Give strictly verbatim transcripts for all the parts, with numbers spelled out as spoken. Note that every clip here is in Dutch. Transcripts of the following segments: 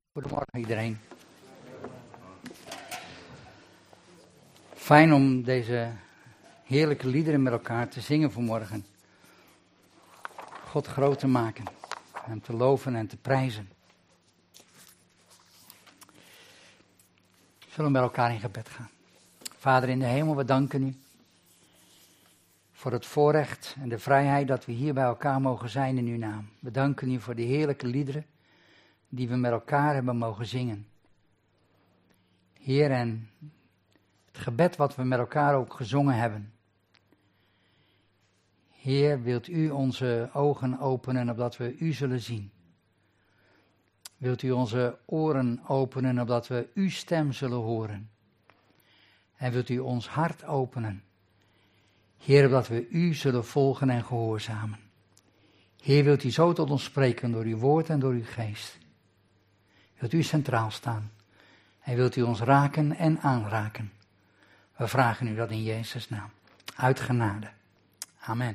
Goedemorgen iedereen. Fijn om deze heerlijke liederen met elkaar te zingen vanmorgen. God groot te maken, hem te loven en te prijzen. Zullen we met elkaar in gebed gaan. Vader in de hemel, we danken u voor het voorrecht en de vrijheid dat we hier bij elkaar mogen zijn in uw naam. We danken u voor de heerlijke liederen die we met elkaar hebben mogen zingen. Heer, en het gebed wat we met elkaar ook gezongen hebben. Heer, wilt u onze ogen openen opdat we u zullen zien. Wilt u onze oren openen opdat we uw stem zullen horen. En wilt u ons hart openen. Heer, opdat we u zullen volgen en gehoorzamen. Heer, wilt u zo tot ons spreken door uw woord en door uw geest. Wilt u centraal staan en wilt u ons raken en aanraken. We vragen u dat in Jezus' naam. Uit genade. Amen.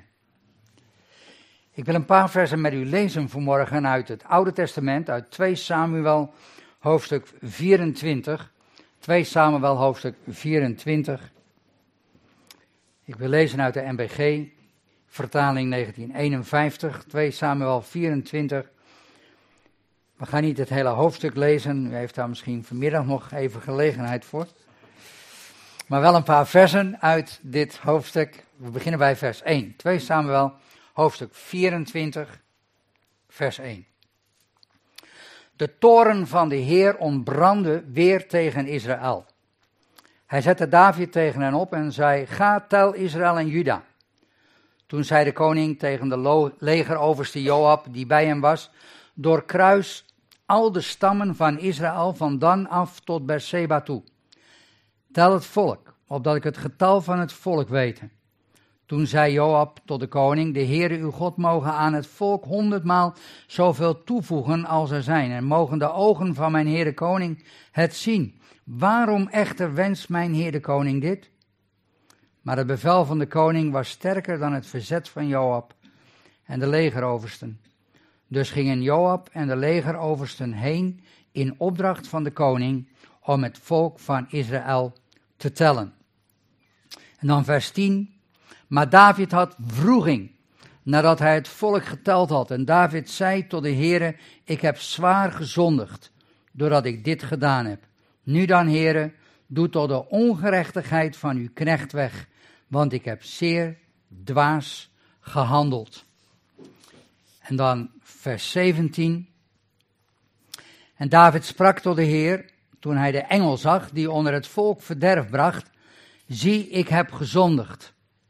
Ik wil een paar versen met u lezen vanmorgen uit het Oude Testament, uit twee Samuel hoofdstuk vierentwintig. twee Samuel hoofdstuk vierentwintig. Ik wil lezen uit de N B G, vertaling negentien eenenvijftig, twee Samuel vierentwintig. We gaan niet het hele hoofdstuk lezen, u heeft daar misschien vanmiddag nog even gelegenheid voor. Maar wel een paar versen uit dit hoofdstuk. We beginnen bij vers één. twee Samuel, hoofdstuk vierentwintig, vers één. De toorn van de Heer ontbrandde weer tegen Israël. Hij zette David tegen hen op en zei, ga tel Israël en Juda. Toen zei de koning tegen de lo- legeroverste Joab, die bij hem was, doorkruis al de stammen van Israël van Dan af tot Berseba toe. Tel het volk, opdat ik het getal van het volk wete. Toen zei Joab tot de koning, de Heere uw God mogen aan het volk honderdmaal zoveel toevoegen als er zijn. En mogen de ogen van mijn Heere koning het zien. Waarom echter wenst mijn Heer de koning dit? Maar het bevel van de koning was sterker dan het verzet van Joab en de legeroversten. Dus gingen Joab en de legeroversten heen in opdracht van de koning om het volk van Israël te tellen. En dan vers tien. Maar David had wroeging nadat hij het volk geteld had. En David zei tot de Heere, ik heb zwaar gezondigd doordat ik dit gedaan heb. Nu dan, Heere, doe tot de ongerechtigheid van uw knecht weg, want ik heb zeer dwaas gehandeld. En dan vers zeventien. En David sprak tot de Heer, toen hij de engel zag, die onder het volk verderf bracht, zie, ik heb gezondigd.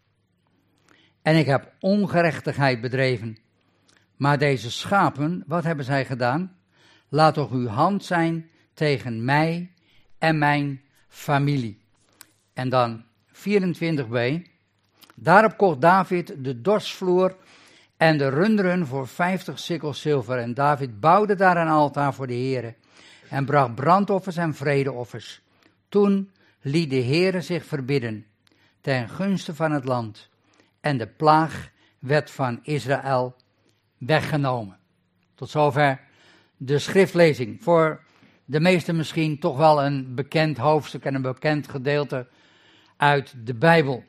En ik heb ongerechtigheid bedreven. Maar deze schapen, wat hebben zij gedaan? Laat toch uw hand zijn tegen mij en mijn familie. En dan vierentwintig b. Daarop kocht David de dorsvloer en de runderen voor vijftig sikkels zilver. En David bouwde daar een altaar voor de Heere en bracht brandoffers en vredeoffers. Toen liet de Heere zich verbidden ten gunste van het land. En de plaag werd van Israël weggenomen. Tot zover de schriftlezing. Voor de meesten misschien toch wel een bekend hoofdstuk en een bekend gedeelte uit de Bijbel.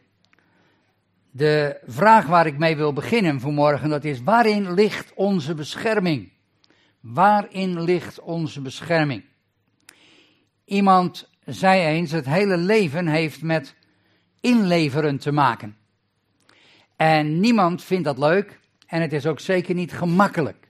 De vraag waar ik mee wil beginnen vanmorgen, dat is, waarin ligt onze bescherming? Waarin ligt onze bescherming? Iemand zei eens, het hele leven heeft met inleveren te maken. En niemand vindt dat leuk en het is ook zeker niet gemakkelijk.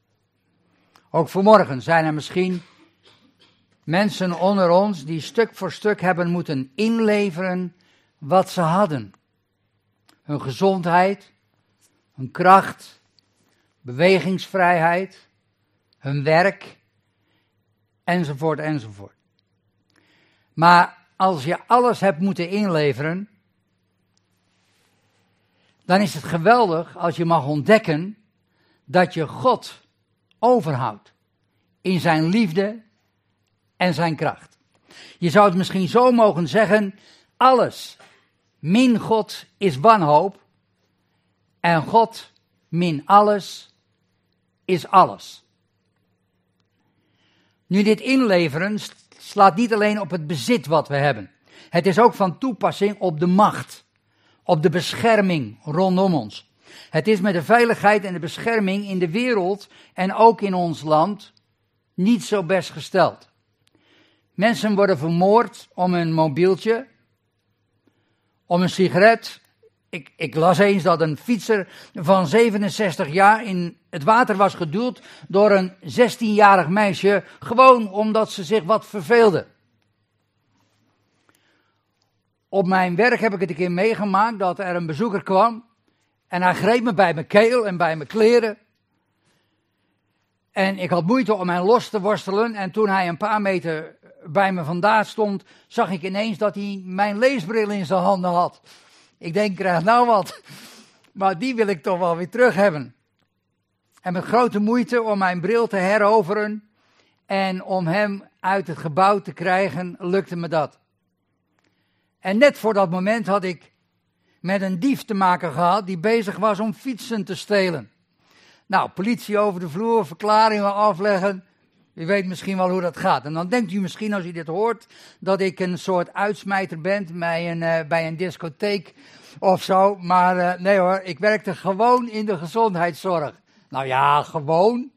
Ook vanmorgen zijn er misschien mensen onder ons die stuk voor stuk hebben moeten inleveren wat ze hadden. Hun gezondheid, hun kracht, bewegingsvrijheid, hun werk, enzovoort, enzovoort. Maar als je alles hebt moeten inleveren, dan is het geweldig als je mag ontdekken dat je God overhoudt in zijn liefde en zijn kracht. Je zou het misschien zo mogen zeggen, alles min God is wanhoop en God min alles is alles. Nu, dit inleveren slaat niet alleen op het bezit wat we hebben. Het is ook van toepassing op de macht, op de bescherming rondom ons. Het is met de veiligheid en de bescherming in de wereld en ook in ons land niet zo best gesteld. Mensen worden vermoord om een mobieltje, om een sigaret. Ik, ik las eens dat een fietser van zevenenzestig jaar in het water was geduwd door een zestienjarig meisje, gewoon omdat ze zich wat verveelde. Op mijn werk heb ik het een keer meegemaakt dat er een bezoeker kwam en hij greep me bij mijn keel en bij mijn kleren. En ik had moeite om hem los te worstelen en toen hij een paar meter bij me vandaan stond, zag ik ineens dat hij mijn leesbril in zijn handen had. Ik denk, krijg nou wat, maar die wil ik toch wel weer terug hebben. En met grote moeite om mijn bril te heroveren en om hem uit het gebouw te krijgen, lukte me dat. En net voor dat moment had ik met een dief te maken gehad die bezig was om fietsen te stelen. Nou, politie over de vloer, verklaringen afleggen. U weet misschien wel hoe dat gaat. En dan denkt u misschien als u dit hoort, dat ik een soort uitsmijter ben bij een, uh, bij een discotheek of zo. Maar uh, nee hoor, ik werkte gewoon in de gezondheidszorg. Nou ja, gewoon.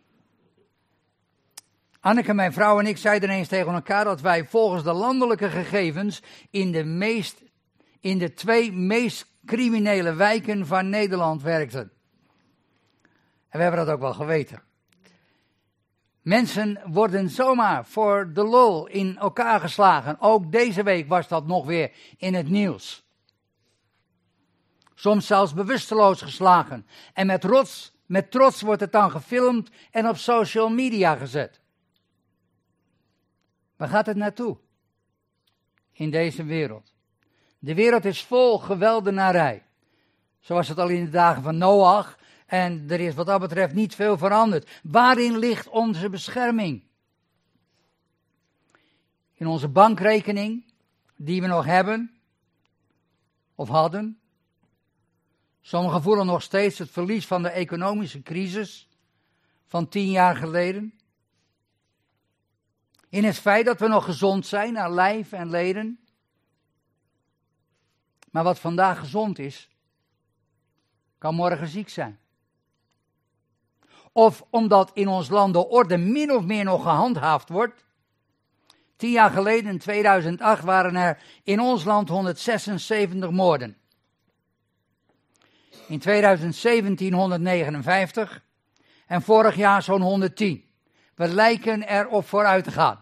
Anneke, mijn vrouw en ik zeiden eens tegen elkaar dat wij volgens de landelijke gegevens in de, meest, in de twee meest criminele wijken van Nederland werkten. En we hebben dat ook wel geweten. Mensen worden zomaar voor de lol in elkaar geslagen. Ook deze week was dat nog weer in het nieuws. Soms zelfs bewusteloos geslagen. En met trots, met trots wordt het dan gefilmd en op social media gezet. Waar gaat het naartoe? In deze wereld. De wereld is vol geweldenarij. Zoals het al in de dagen van Noach. En er is wat dat betreft niet veel veranderd. Waarin ligt onze bescherming? In onze bankrekening, die we nog hebben, of hadden. Sommigen voelen nog steeds het verlies van de economische crisis van tien jaar geleden. In het feit dat we nog gezond zijn naar lijf en leden. Maar wat vandaag gezond is, kan morgen ziek zijn. Of omdat in ons land de orde min of meer nog gehandhaafd wordt. Tien jaar geleden, in tweeduizend acht, waren er in ons land honderdzesenzeventig moorden. In tweeduizend zeventien honderdnegenenvijftig en vorig jaar zo'n honderdtien. We lijken erop vooruit te gaan.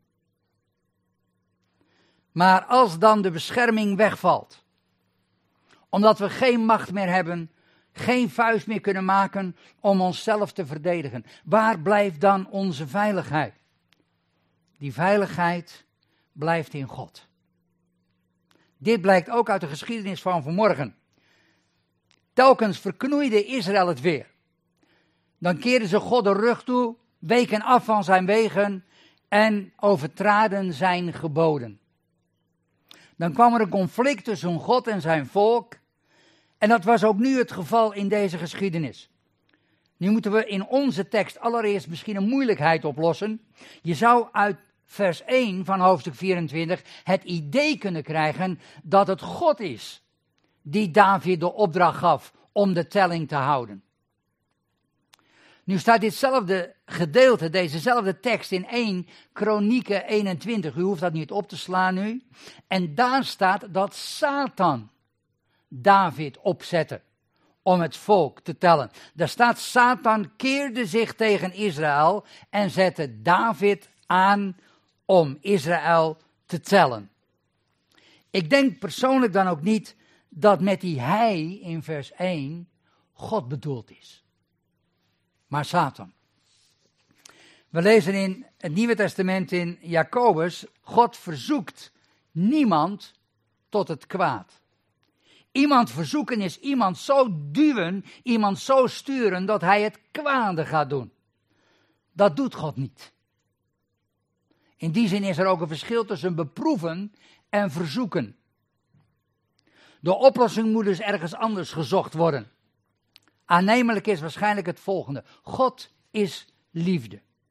Maar als dan de bescherming wegvalt, omdat we geen macht meer hebben, geen vuist meer kunnen maken om onszelf te verdedigen, waar blijft dan onze veiligheid? Die veiligheid blijft in God. Dit blijkt ook uit de geschiedenis van vanmorgen. Telkens verknoeide Israël het weer. Dan keerden ze God de rug toe, weken af van zijn wegen en overtraden zijn geboden. Dan kwam er een conflict tussen God en zijn volk. En dat was ook nu het geval in deze geschiedenis. Nu moeten we in onze tekst allereerst misschien een moeilijkheid oplossen. Je zou uit vers één van hoofdstuk vierentwintig het idee kunnen krijgen dat het God is die David de opdracht gaf om de telling te houden. Nu staat ditzelfde gedeelte, dezezelfde tekst in één Kronieken eenentwintig. U hoeft dat niet op te slaan nu. En daar staat dat Satan David opzette om het volk te tellen. Daar staat, Satan keerde zich tegen Israël en zette David aan om Israël te tellen. Ik denk persoonlijk dan ook niet dat met die hij in vers één God bedoeld is, maar Satan. We lezen in het Nieuwe Testament in Jacobus, God verzoekt niemand tot het kwaad. Iemand verzoeken is iemand zo duwen, iemand zo sturen dat hij het kwade gaat doen. Dat doet God niet. In die zin is er ook een verschil tussen beproeven en verzoeken. De oplossing moet dus ergens anders gezocht worden. Aannemelijk is waarschijnlijk het volgende. God is liefde.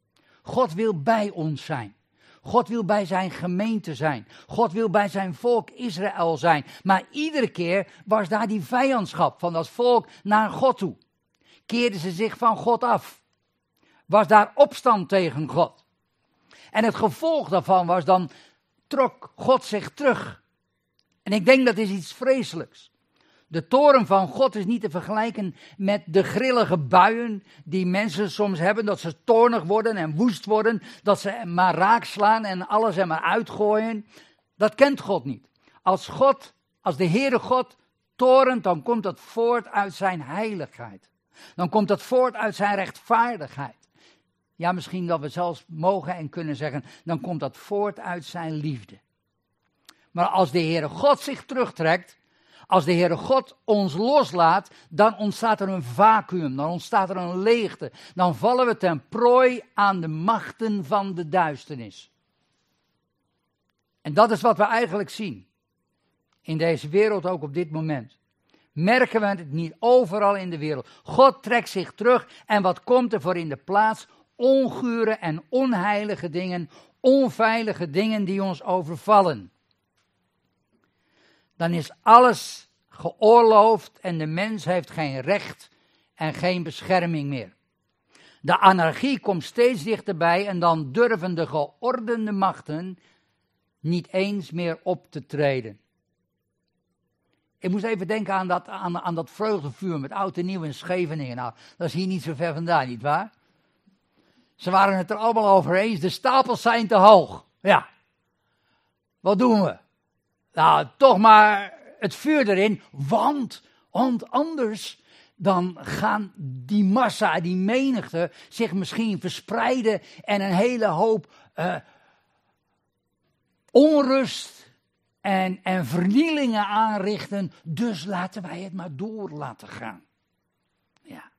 God wil bij ons zijn. God wil bij zijn gemeente zijn. God wil bij zijn volk Israël zijn. Maar iedere keer was daar die vijandschap van dat volk naar God toe. Keerden ze zich van God af. Was daar opstand tegen God. En het gevolg daarvan was dan, trok God zich terug. En ik denk dat is iets vreselijks. De toorn van God is niet te vergelijken met de grillige buien die mensen soms hebben, dat ze toornig worden en woest worden, dat ze maar raak slaan en alles er maar uitgooien. Dat kent God niet. Als God, als de Heere God toornt, dan komt dat voort uit zijn heiligheid. Dan komt dat voort uit zijn rechtvaardigheid. Ja, misschien dat we zelfs mogen en kunnen zeggen, dan komt dat voort uit zijn liefde. Maar als de Heere God zich terugtrekt, als de Heere God ons loslaat, dan ontstaat er een vacuüm, dan ontstaat er een leegte. Dan vallen we ten prooi aan de machten van de duisternis. En dat is wat we eigenlijk zien. In deze wereld, ook op dit moment. Merken we het niet overal in de wereld. God trekt zich terug en wat komt er voor in de plaats? Ongure en onheilige dingen, onveilige dingen die ons overvallen. Dan is alles geoorloofd en de mens heeft geen recht en geen bescherming meer. De anarchie komt steeds dichterbij en dan durven de geordende machten niet eens meer op te treden. Ik moest even denken aan dat, aan, aan dat vreugdevuur met oud en nieuw in Scheveningen. Nou, dat is hier niet zo ver vandaan, nietwaar? Ze waren het er allemaal over eens, de stapels zijn te hoog. Ja, wat doen we? Nou, toch maar het vuur erin, want, want anders dan gaan die massa, die menigte zich misschien verspreiden en een hele hoop uh, onrust en, en vernielingen aanrichten. Dus laten wij het maar door laten gaan. Ja.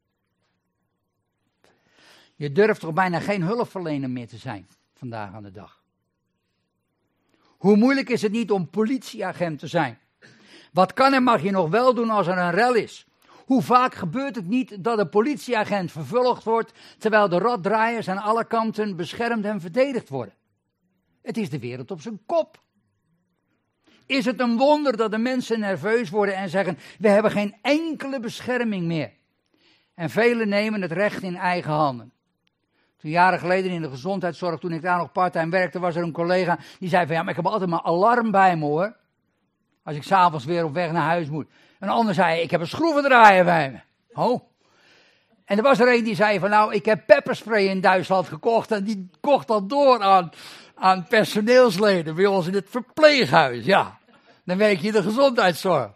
Je durft toch bijna geen hulpverlener meer te zijn vandaag aan de dag. Hoe moeilijk is het niet om politieagent te zijn? Wat kan en mag je nog wel doen als er een rel is? Hoe vaak gebeurt het niet dat een politieagent vervolgd wordt, terwijl de rotdraaiers aan alle kanten beschermd en verdedigd worden? Het is de wereld op zijn kop. Is het een wonder dat de mensen nerveus worden en zeggen, we hebben geen enkele bescherming meer? En velen nemen het recht in eigen handen. Toen jaren geleden in de gezondheidszorg, toen ik daar nog parttime werkte, was er een collega die zei van ja, maar ik heb altijd mijn alarm bij me hoor. Als ik s'avonds weer op weg naar huis moet. Een ander zei, ik heb een schroevendraaier bij me. Oh. En er was er een die zei van nou, ik heb pepperspray in Duitsland gekocht en die kocht dat door aan, aan personeelsleden bij ons in het verpleeghuis. Ja, dan werk je in de gezondheidszorg.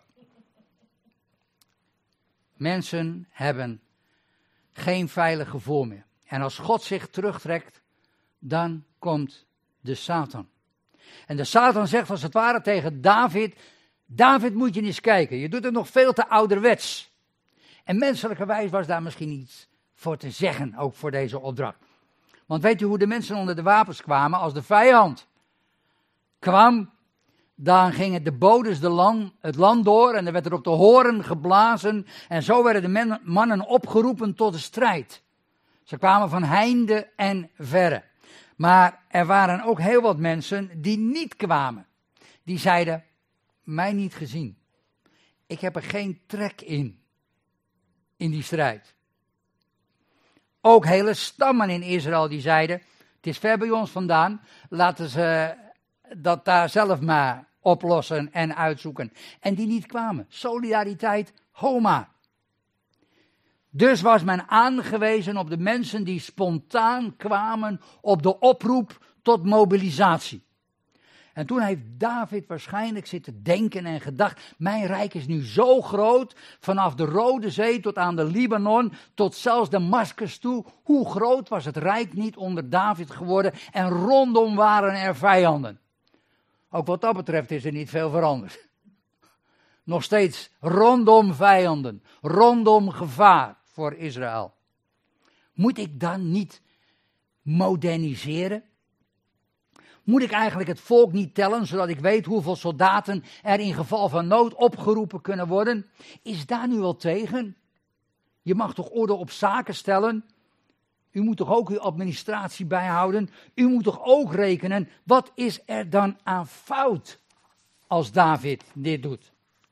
Mensen hebben geen veilig gevoel meer. En als God zich terugtrekt, dan komt de Satan. En de Satan zegt als het ware tegen David, David moet je eens kijken, je doet het nog veel te ouderwets. En menselijkerwijs was daar misschien iets voor te zeggen, ook voor deze opdracht. Want weet u hoe de mensen onder de wapens kwamen? Als de vijand kwam, dan gingen de bodes de land, het land door en er werd er op de horen geblazen. En zo werden de men, mannen opgeroepen tot de strijd. Ze kwamen van heinde en verre. Maar er waren ook heel wat mensen die niet kwamen. Die zeiden, mij niet gezien. Ik heb er geen trek in, in die strijd. Ook hele stammen in Israël die zeiden, het is ver bij ons vandaan, laten ze dat daar zelf maar oplossen en uitzoeken. En die niet kwamen. Solidariteit, homa. Dus was men aangewezen op de mensen die spontaan kwamen op de oproep tot mobilisatie. En toen heeft David waarschijnlijk zitten denken en gedacht, mijn rijk is nu zo groot, vanaf de Rode Zee tot aan de Libanon, tot zelfs Damascus toe. Hoe groot was het rijk niet onder David geworden en rondom waren er vijanden. Ook wat dat betreft is er niet veel veranderd. Nog steeds rondom vijanden, rondom gevaar voor Israël. Moet ik dan niet moderniseren? Moet ik eigenlijk het volk niet tellen, zodat ik weet hoeveel soldaten er in geval van nood opgeroepen kunnen worden? Is daar nu wel tegen? Je mag toch orde op zaken stellen? U moet toch ook uw administratie bijhouden? U moet toch ook rekenen? Wat is er dan aan fout als David dit doet?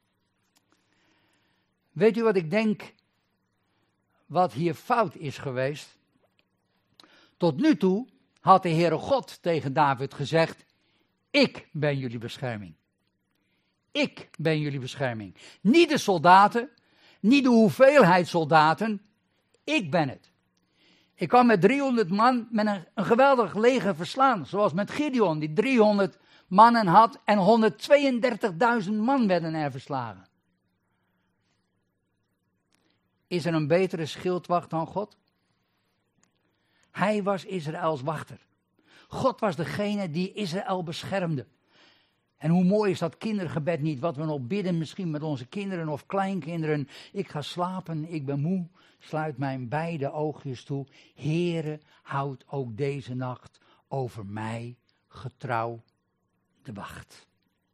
Weet u wat ik denk wat hier fout is geweest? Tot nu toe had de Heere God tegen David gezegd: ik ben jullie bescherming. Ik ben jullie bescherming. Niet de soldaten, niet de hoeveelheid soldaten, ik ben het. Ik kan met driehonderd man met een, een geweldig leger verslaan, zoals met Gideon, die driehonderd mannen had en honderdtweeëndertigduizend man werden er verslagen. Is er een betere schildwacht dan God? Hij was Israëls wachter. God was degene die Israël beschermde. En hoe mooi is dat kindergebed niet, wat we nog bidden misschien met onze kinderen of kleinkinderen. Ik ga slapen, ik ben moe, sluit mijn beide oogjes toe. Heere, houd ook deze nacht over mij getrouw de wacht.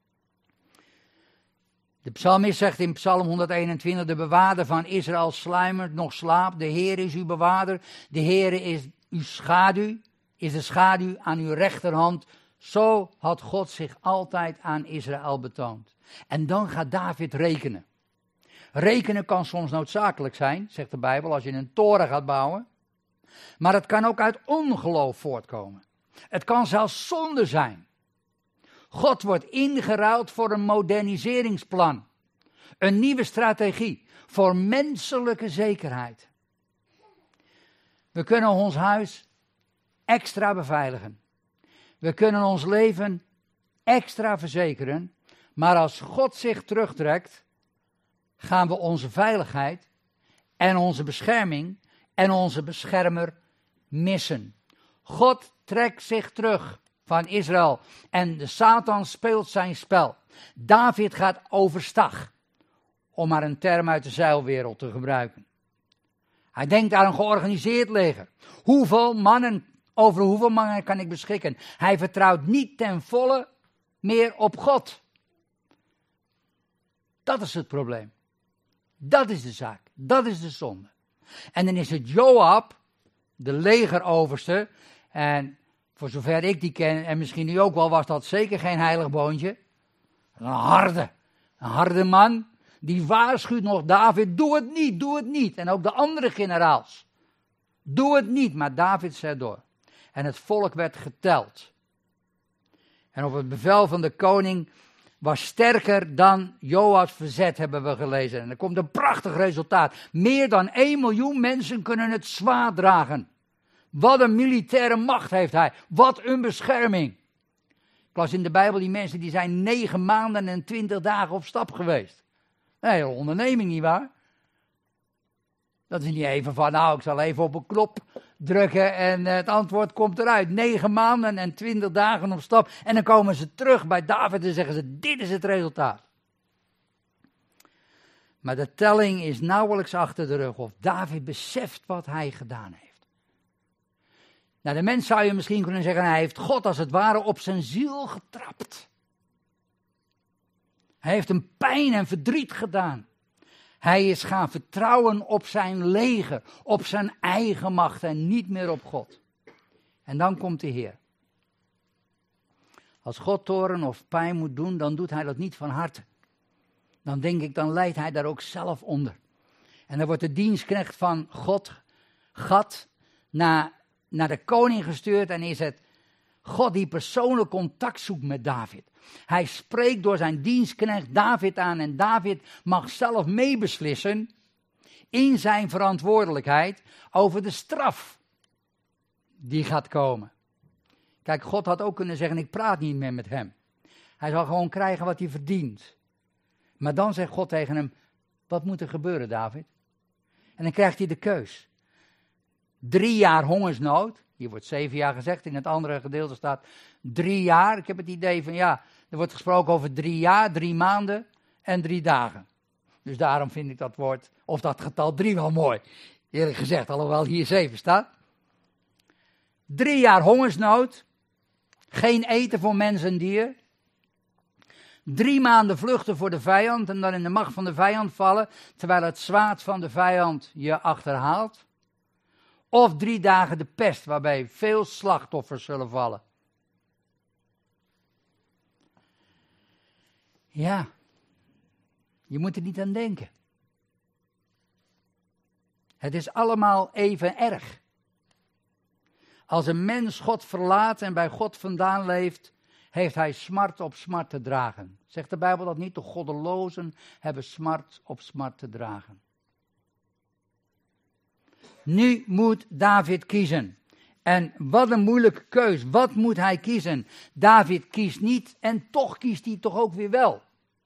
De psalmist zegt in Psalm honderdeenentwintig, de bewaarder van Israël sluimert, nog slaapt. De Heer is uw bewaarder, de Heer is uw schaduw, is de schaduw aan uw rechterhand. Zo had God zich altijd aan Israël betoond. En dan gaat David rekenen. Rekenen kan soms noodzakelijk zijn, zegt de Bijbel, als je een toren gaat bouwen. Maar het kan ook uit ongeloof voortkomen. Het kan zelfs zonde zijn. God wordt ingeruild voor een moderniseringsplan. Een nieuwe strategie voor menselijke zekerheid. We kunnen ons huis extra beveiligen. We kunnen ons leven extra verzekeren. Maar als God zich terugtrekt, gaan we onze veiligheid en onze bescherming en onze beschermer missen. God trekt zich terug van Israël en de Satan speelt zijn spel. David gaat overstag, om maar een term uit de zeilwereld te gebruiken. Hij denkt aan een georganiseerd leger. Hoeveel mannen, over hoeveel mannen kan ik beschikken? Hij vertrouwt niet ten volle meer op God. Dat is het probleem. Dat is de zaak. Dat is de zonde. En dan is het Joab, de legeroverste, en voor zover ik die ken, en misschien u ook wel, was dat zeker geen heilig boontje. Een harde, een harde man, die waarschuwt nog David, doe het niet, doe het niet. En ook de andere generaals, doe het niet, maar David zet door. En het volk werd geteld. En op het bevel van de koning was sterker dan Joas verzet, hebben we gelezen. En er komt een prachtig resultaat. Meer dan één miljoen mensen kunnen het zwaard dragen. Wat een militaire macht heeft hij. Wat een bescherming. Ik las in de Bijbel die mensen die zijn negen maanden en twintig dagen op stap geweest. Een hele onderneming, nietwaar? Dat is niet even van, nou, ik zal even op een knop drukken en het antwoord komt eruit. Negen maanden en twintig dagen op stap. En dan komen ze terug bij David en zeggen ze, dit is het resultaat. Maar de telling is nauwelijks achter de rug of David beseft wat hij gedaan heeft. Nou, de mens zou je misschien kunnen zeggen, hij heeft God als het ware op zijn ziel getrapt. Hij heeft hem pijn en verdriet gedaan. Hij is gaan vertrouwen op zijn leger, op zijn eigen macht en niet meer op God. En dan komt de Heer. Als God toorn of pijn moet doen, dan doet hij dat niet van harte. Dan denk ik, dan leidt hij daar ook zelf onder. En dan wordt de dienstknecht van God, Gad, naar, naar de koning gestuurd en is het God die persoonlijk contact zoekt met David. Hij spreekt door zijn dienstknecht David aan en David mag zelf meebeslissen in zijn verantwoordelijkheid over de straf die gaat komen. Kijk, God had ook kunnen zeggen, ik praat niet meer met hem. Hij zal gewoon krijgen wat hij verdient. Maar dan zegt God tegen hem, wat moet er gebeuren, David? En dan krijgt hij de keus. Drie jaar hongersnood. Hier wordt zeven jaar gezegd, in het andere gedeelte staat drie jaar. Ik heb het idee van, ja, er wordt gesproken over drie jaar, drie maanden en drie dagen. Dus daarom vind ik dat woord, of dat getal drie wel mooi. Eerlijk gezegd, alhoewel hier zeven staat. Drie jaar hongersnood. Geen eten voor mens en dier. Drie maanden vluchten voor de vijand en dan in de macht van de vijand vallen, terwijl het zwaard van de vijand je achterhaalt. Of drie dagen de pest, waarbij veel slachtoffers zullen vallen. Ja, je moet er niet aan denken. Het is allemaal even erg. Als een mens God verlaat en bij God vandaan leeft, heeft hij smart op smart te dragen. Zegt de Bijbel dat niet? De goddelozen hebben smart op smart te dragen. Nu moet David kiezen. En wat een moeilijke keus. Wat moet hij kiezen? David kiest niet en toch kiest hij toch ook weer wel.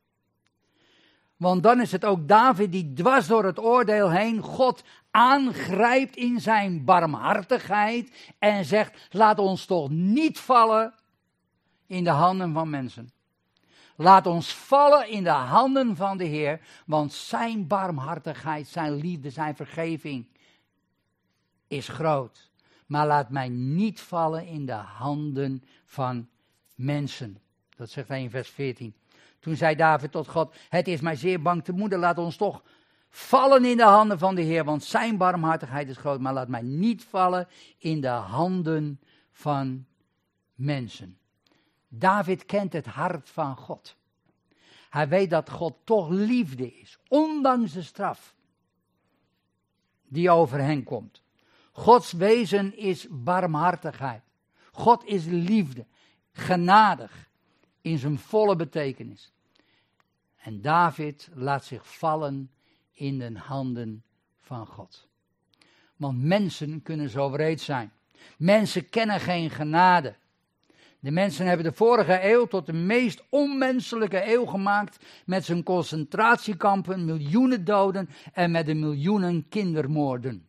Want dan is het ook David die dwars door het oordeel heen God aangrijpt in zijn barmhartigheid en zegt, laat ons toch niet vallen in de handen van mensen. Laat ons vallen in de handen van de Heer, want zijn barmhartigheid, zijn liefde, zijn vergeving is groot. Maar laat mij niet vallen in de handen van mensen. Dat zegt hij in vers veertien. Toen zei David tot God, het is mij zeer bang te moede, laat ons toch vallen in de handen van de Heer, want zijn barmhartigheid is groot, maar laat mij niet vallen in de handen van mensen. David kent het hart van God. Hij weet dat God toch liefde is, ondanks de straf die over hen komt. Gods wezen is barmhartigheid. God is liefde, genadig in zijn volle betekenis. En David laat zich vallen in de handen van God. Want mensen kunnen zo wreed zijn. Mensen kennen geen genade. De mensen hebben de vorige eeuw tot de meest onmenselijke eeuw gemaakt met zijn concentratiekampen, miljoenen doden en met de miljoenen kindermoorden.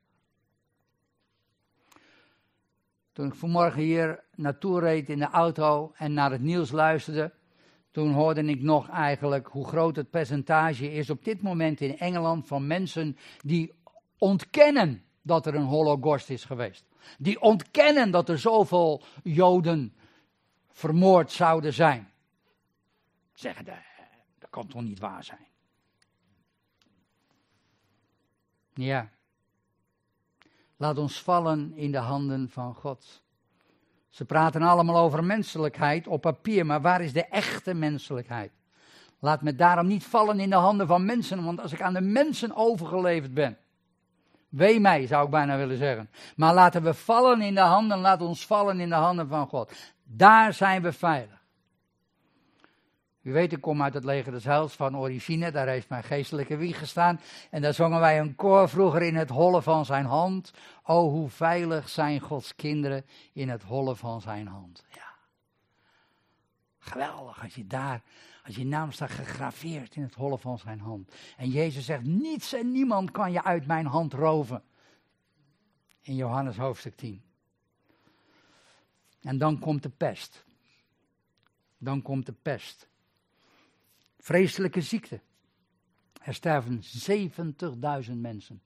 Toen ik vanmorgen hier naartoe reed in de auto en naar het nieuws luisterde, toen hoorde ik nog eigenlijk hoe groot het percentage is op dit moment in Engeland van mensen die ontkennen dat er een holocaust is geweest. Die ontkennen dat er zoveel Joden vermoord zouden zijn. Zeggen, dat, dat kan toch niet waar zijn? Ja. Laat ons vallen in de handen van God. Ze praten allemaal over menselijkheid op papier, maar waar is de echte menselijkheid? Laat me daarom niet vallen in de handen van mensen, want als ik aan de mensen overgeleverd ben, wee mij, zou ik bijna willen zeggen. Maar laten we vallen in de handen, laat ons vallen in de handen van God. Daar zijn we veilig. U weet, ik kom uit het leger des Heils van origine, daar heeft mijn geestelijke wieg gestaan. En daar zongen wij een koor vroeger in het holle van zijn hand. O, hoe veilig zijn Gods kinderen in het holle van zijn hand. Ja. Geweldig, als je daar, als je naam staat gegraveerd in het holle van zijn hand. En Jezus zegt, niets en niemand kan je uit mijn hand roven. In Johannes hoofdstuk tien. En dan komt de pest. Dan komt de pest. Vreselijke ziekte. Er sterven zeventigduizend mensen.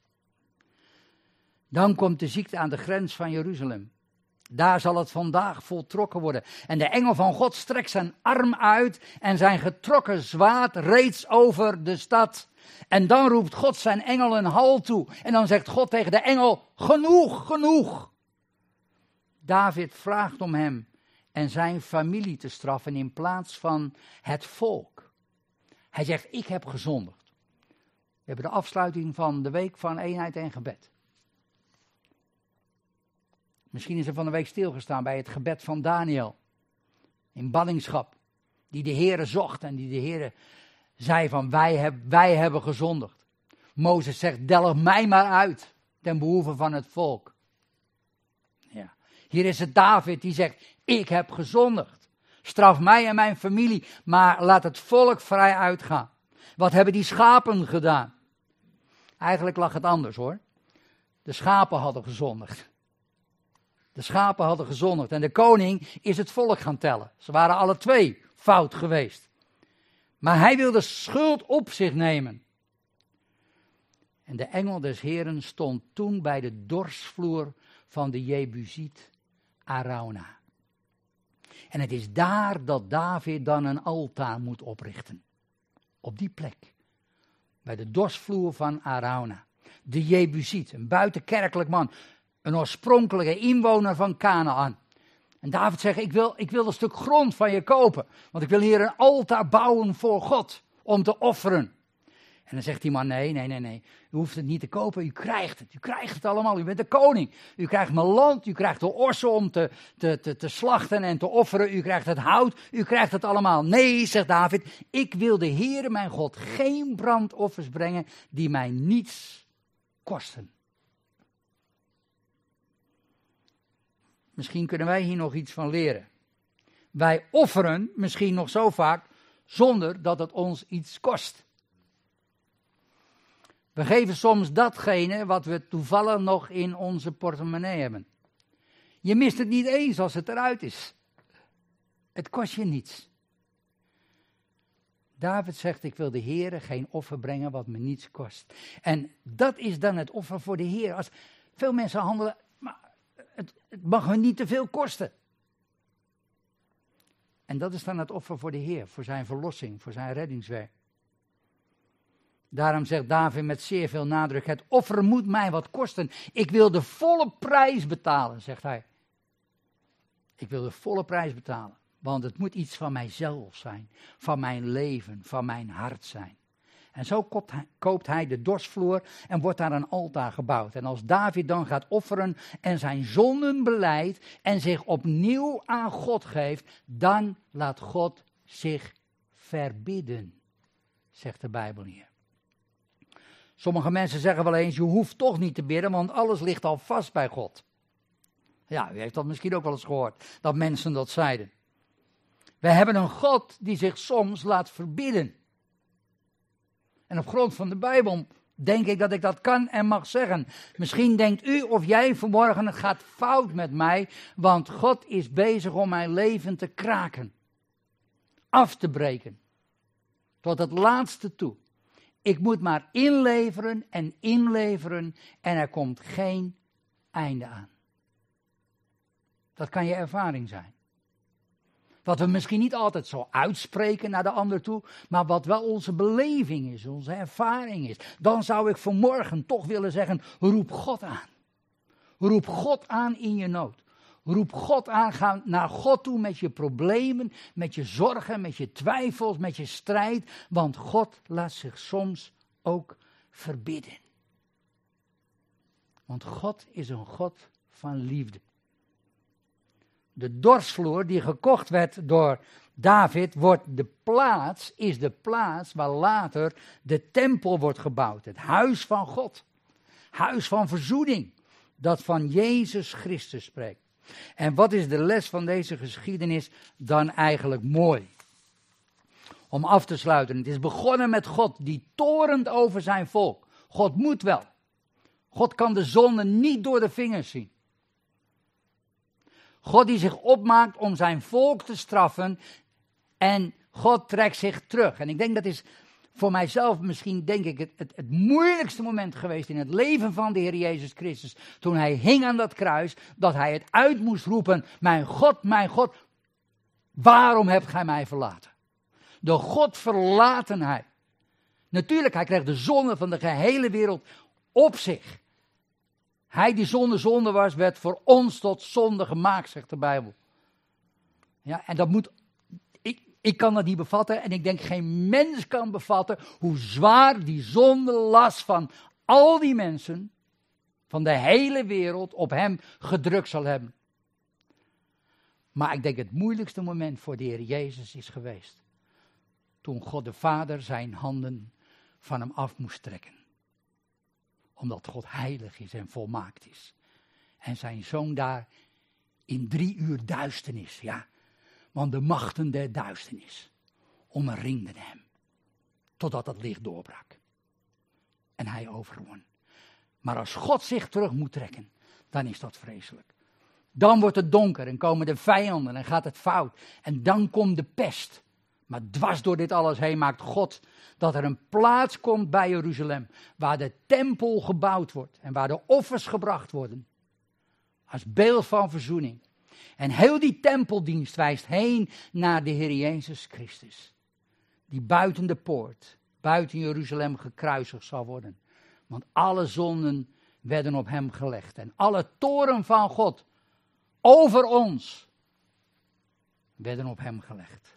Dan komt de ziekte aan de grens van Jeruzalem. Daar zal het vandaag voltrokken worden. En de engel van God strekt zijn arm uit en zijn getrokken zwaard reeds over de stad. En dan roept God zijn engel een halt toe. En dan zegt God tegen de engel, genoeg, genoeg. David vraagt om hem en zijn familie te straffen in plaats van het volk. Hij zegt, ik heb gezondigd. We hebben de afsluiting van de week van eenheid en gebed. Misschien is er van de week stilgestaan bij het gebed van Daniel. In ballingschap. Die de Heere zocht en die de Heere zei van wij, heb, wij hebben gezondigd. Mozes zegt, delg mij maar uit ten behoeve van het volk. Ja. Hier is het David die zegt, ik heb gezondigd. Straf mij en mijn familie, maar laat het volk vrij uitgaan. Wat hebben die schapen gedaan? Eigenlijk lag het anders hoor. De schapen hadden gezondigd. De schapen hadden gezondigd en de koning is het volk gaan tellen. Ze waren alle twee fout geweest. Maar hij wilde schuld op zich nemen. En de engel des Heeren stond toen bij de dorsvloer van de Jebusiet Arauna. En het is daar dat David dan een altaar moet oprichten. Op die plek. Bij de dorsvloer van Arauna. de Jebusiet, een buitenkerkelijk man, een oorspronkelijke inwoner van Kanaan. En David zegt, ik wil, ik wil een stuk grond van je kopen, want ik wil hier een altaar bouwen voor God, om te offeren. En dan zegt die man, nee, nee, nee, nee, u hoeft het niet te kopen, u krijgt het, u krijgt het allemaal, u bent de koning. U krijgt mijn land, u krijgt de ossen om te, te, te, te slachten en te offeren, u krijgt het hout, u krijgt het allemaal. Nee, zegt David, ik wil de Heere mijn God geen brandoffers brengen die mij niets kosten. Misschien kunnen wij hier nog iets van leren. Wij offeren misschien nog zo vaak zonder dat het ons iets kost. We geven soms datgene wat we toevallig nog in onze portemonnee hebben. Je mist het niet eens als het eruit is. Het kost je niets. David zegt, ik wil de Heere geen offer brengen wat me niets kost. En dat is dan het offer voor de Heer. Als veel mensen handelen, maar het, het mag hun niet te veel kosten. En dat is dan het offer voor de Heer, voor zijn verlossing, voor zijn reddingswerk. Daarom zegt David met zeer veel nadruk, het offer moet mij wat kosten. Ik wil de volle prijs betalen, zegt hij. Ik wil de volle prijs betalen, want het moet iets van mijzelf zijn, van mijn leven, van mijn hart zijn. En zo koopt hij, koopt hij de dorsvloer en wordt daar een altaar gebouwd. En als David dan gaat offeren en zijn zonden belijdt en zich opnieuw aan God geeft, dan laat God zich verbidden, zegt de Bijbel hier. Sommige mensen zeggen wel eens, je hoeft toch niet te bidden, want alles ligt al vast bij God. Ja, u heeft dat misschien ook wel eens gehoord, dat mensen dat zeiden. We hebben een God die zich soms laat verbidden. En op grond van de Bijbel denk ik dat ik dat kan en mag zeggen. Misschien denkt u of jij vanmorgen, het gaat fout met mij, want God is bezig om mijn leven te kraken. Af te breken. Tot het laatste toe. Ik moet maar inleveren en inleveren en er komt geen einde aan. Dat kan je ervaring zijn. Wat we misschien niet altijd zo uitspreken naar de ander toe, maar wat wel onze beleving is, onze ervaring is. Dan zou ik vanmorgen toch willen zeggen, roep God aan. Roep God aan in je nood. Roep God aan, ga naar God toe met je problemen, met je zorgen, met je twijfels, met je strijd. Want God laat zich soms ook verbidden. Want God is een God van liefde. De dorsvloer die gekocht werd door David, wordt de plaats, is de plaats waar later de tempel wordt gebouwd. Het huis van God. Huis van verzoening. Dat van Jezus Christus spreekt. En wat is de les van deze geschiedenis dan eigenlijk mooi? Om af te sluiten, het is begonnen met God die torent over zijn volk. God moet wel. God kan de zonde niet door de vingers zien. God die zich opmaakt om zijn volk te straffen en God trekt zich terug. En ik denk dat is voor mijzelf misschien denk ik het, het, het moeilijkste moment geweest in het leven van de Heer Jezus Christus. Toen hij hing aan dat kruis, dat hij het uit moest roepen, mijn God, mijn God, waarom hebt gij mij verlaten? De Godverlatenheid. Natuurlijk, hij kreeg de zonde van de gehele wereld op zich. Hij die zonder zonde was, werd voor ons tot zonde gemaakt, zegt de Bijbel. Ja, en dat moet, ik, ik kan dat niet bevatten en ik denk geen mens kan bevatten hoe zwaar die zondelast van al die mensen, van de hele wereld, op hem gedrukt zal hebben. Maar ik denk het moeilijkste moment voor de Heer Jezus is geweest. Toen God de Vader zijn handen van hem af moest trekken. Omdat God heilig is en volmaakt is. En zijn zoon daar in drie uur duisternis, ja. Want de machten der duisternis omringden hem. Totdat het licht doorbrak. En hij overwon. Maar als God zich terug moet trekken, dan is dat vreselijk. Dan wordt het donker en komen de vijanden en gaat het fout. En dan komt de pest. Maar dwars door dit alles heen maakt God dat er een plaats komt bij Jeruzalem, waar de tempel gebouwd wordt en waar de offers gebracht worden. Als beeld van verzoening. En heel die tempeldienst wijst heen naar de Heer Jezus Christus. Die buiten de poort, buiten Jeruzalem gekruisigd zal worden. Want alle zonden werden op hem gelegd. En alle toorn van God over ons werden op hem gelegd.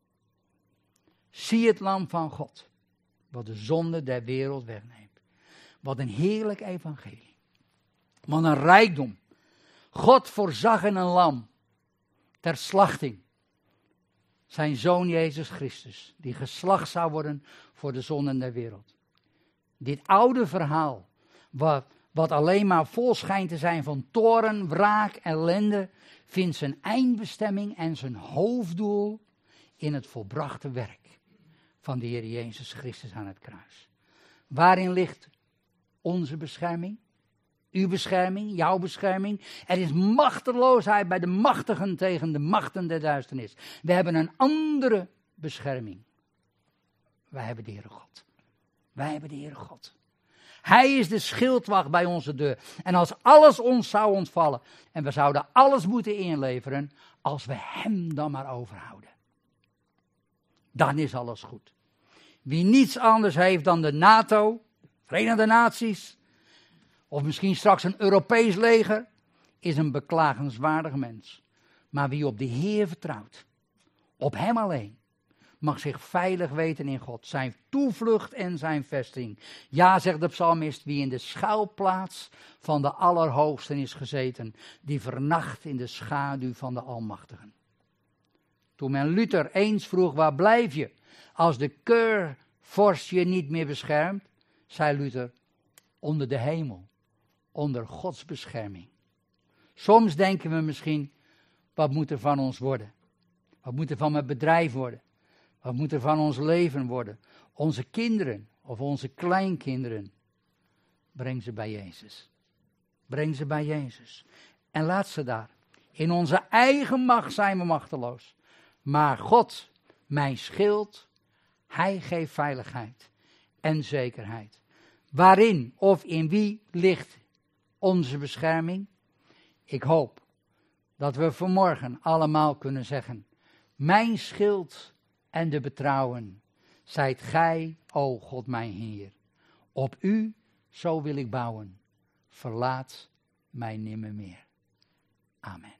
Zie het lam van God, wat de zonde der wereld wegneemt. Wat een heerlijk evangelie. Wat een rijkdom. God voorzag in een lam ter slachting. Zijn zoon Jezus Christus, die geslacht zou worden voor de zonden der wereld. Dit oude verhaal, wat, wat alleen maar vol schijnt te zijn van toorn, wraak, ellende, vindt zijn eindbestemming en zijn hoofddoel in het volbrachte werk van de Heer Jezus Christus aan het kruis. Waarin ligt onze bescherming? Uw bescherming, jouw bescherming. Er is machteloosheid bij de machtigen tegen de machten der duisternis. We hebben een andere bescherming. Wij hebben de Heere God. Wij hebben de Heere God. Hij is de schildwacht bij onze deur. En als alles ons zou ontvallen en we zouden alles moeten inleveren, als we hem dan maar overhouden, dan is alles goed. Wie niets anders heeft dan de NATO, Verenigde Naties, of misschien straks een Europees leger, is een beklagenswaardig mens. Maar wie op de Heer vertrouwt, op hem alleen, mag zich veilig weten in God, zijn toevlucht en zijn vesting. Ja, zegt de psalmist, wie in de schuilplaats van de Allerhoogsten is gezeten, die vernacht in de schaduw van de Almachtigen. Toen men Luther eens vroeg, waar blijf je als de keurvorst je niet meer beschermt, zei Luther, onder de hemel, onder Gods bescherming. Soms denken we misschien, wat moet er van ons worden? Wat moet er van mijn bedrijf worden? Wat moet er van ons leven worden? Onze kinderen of onze kleinkinderen. Breng ze bij Jezus. Breng ze bij Jezus. En laat ze daar. In onze eigen macht zijn we machteloos. Maar God, mijn schild, hij geeft veiligheid en zekerheid. Waarin of in wie ligt onze bescherming? Ik hoop dat we vanmorgen allemaal kunnen zeggen, mijn schild en de betrouwen, zijt gij, o God mijn Heer. Op u, zo wil ik bouwen. Verlaat mij nimmer meer. Amen.